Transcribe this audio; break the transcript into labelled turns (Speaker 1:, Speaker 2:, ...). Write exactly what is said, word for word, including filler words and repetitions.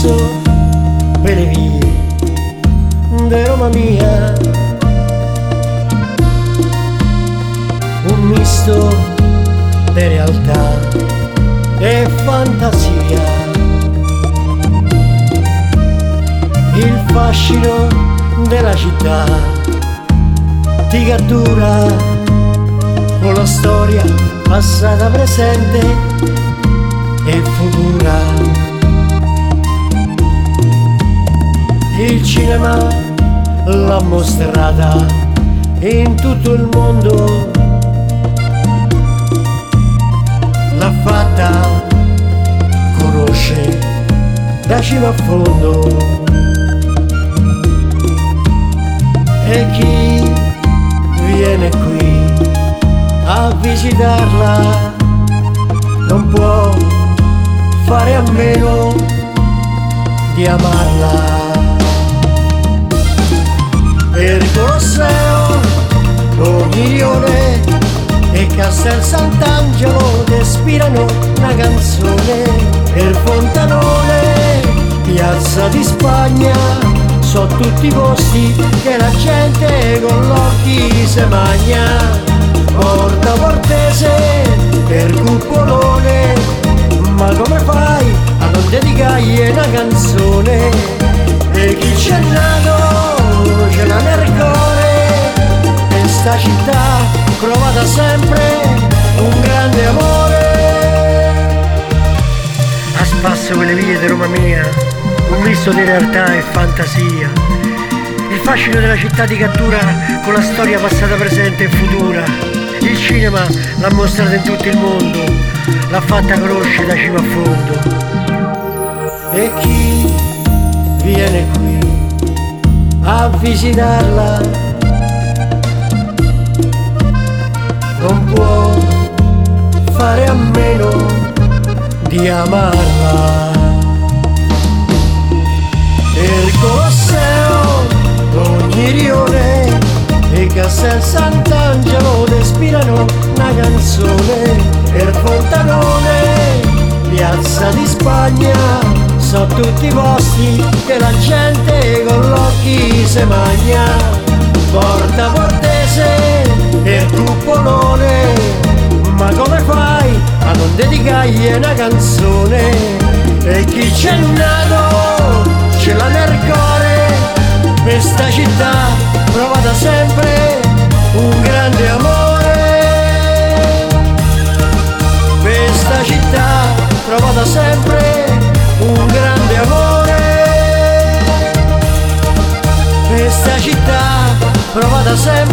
Speaker 1: misto per le vie di Roma mia, un misto di realtà e fantasia, il fascino della città ti cattura con la storia passata, presente e futura. Il cinema l'ha mostrata in tutto il mondo, l'ha fatta conoscere da cima a fondo. E chi viene qui a visitarla non può fare a meno di amarla. Per Colosseo, Mirione e Castel Sant'Angelo respirano una canzone. Per Fontanone, Piazza di Spagna, so tutti i posti che la gente con l'occhi se magna. Porta Portese, per Cupolone, ma come fai a non dedicargli una canzone? E chi c'è nato ce l'ha nel cuore, e sta città prova da sempre un grande amore. A spasso quelle vie di Roma mia, un misto di realtà e fantasia, il fascino della città ti cattura con la storia passata, presente e futura. Il cinema l'ha mostrata in tutto il mondo, l'ha fatta conoscere da cima a fondo. E chi viene qui a visitarla non può fare a meno di amarla. Il Colosseo, ogni rione e Castel Sant'Angelo respirano una canzone. Per Fontanone, Piazza di Spagna, so tutti i posti che la gente con l'occhi se magna. Porta Portese e Cupolone, ma come fai a non dedicargli una canzone? E chi c'è nato ce l'ha nel cuore, questa città prova da sempre un grande amore. Questa città prova da sempre un grande amore. Questa città prova da sempre